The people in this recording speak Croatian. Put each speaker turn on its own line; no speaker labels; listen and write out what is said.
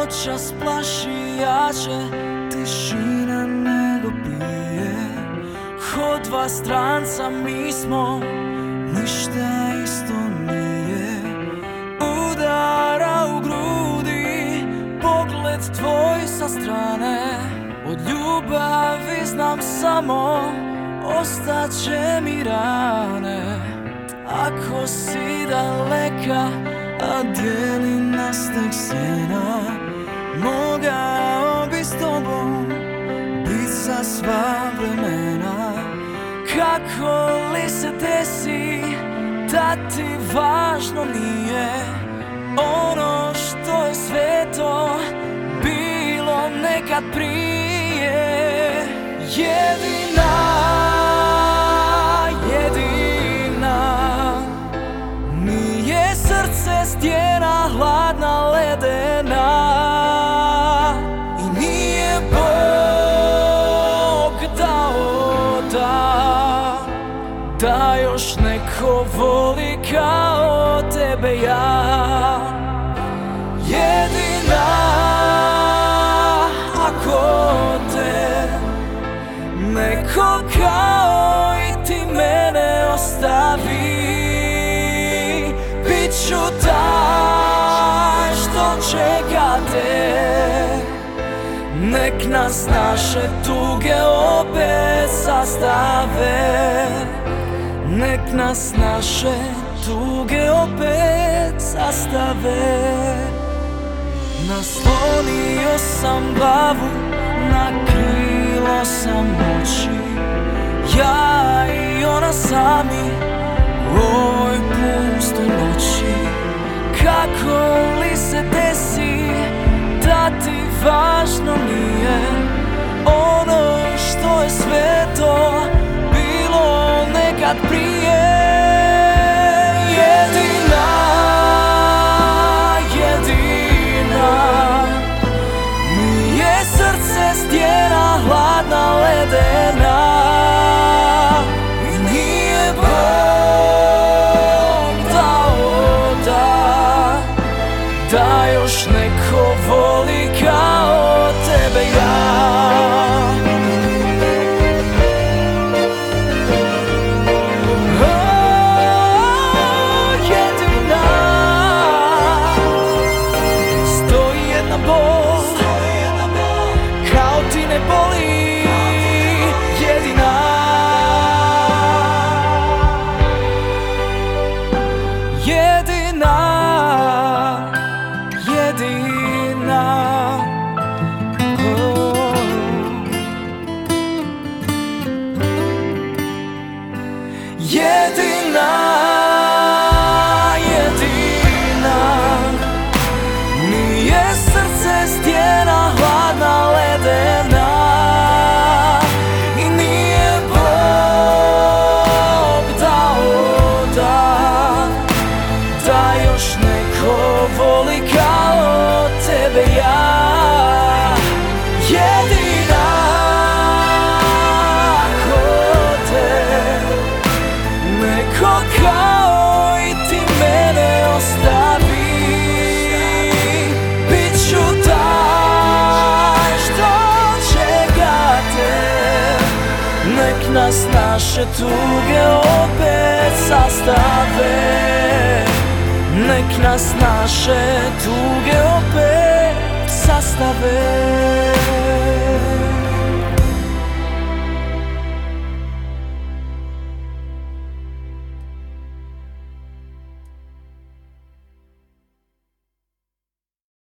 noćas plaši jače, tišina nego prije. Od dva stranca mi smo, ništa isto nije. Udara u grudi, pogled tvoj sa strane. Od ljubavi znam samo, ostaće mi rane. Ako si daleka, a dijeli nas tek sjena, mogao bi s tobom bit za sva vremena. Kako li se desi da ti važno nije ono što je sveto bilo nekad prije? Jedina mi je srce stijena hladna ledena. I nije Bog dao da još neko voli kao tebe ja. Jedina, ako te neko kao i ti mene ostavi, bit ću taj što čeka te. Nek nas naše tuge opet sastave, nek nas naše tuge opet sastave. Naslonio sam glavu, na krilo sam oči, ja i ona sami u ovoj pustoj noći. Kako li se desi da ti važno nije ono što je sveto bilo nekad prije? Jedina mi je srce stijena hladna ledena. I nije Bog dao da još neko voli kao tebe ja. Kao ti ne boli, jedina. Jedina, jedina. Oh. Jedina, jedina mi je srce stijena hladna ledena. I nije Bog dao da još neko voli kao tebe ja. Jedina, ako te neko kao i ti mene ostavi, bit ću taj što čeka te. Nek nas naše tuge opet sastave, nek nas naše tuge opet sastave.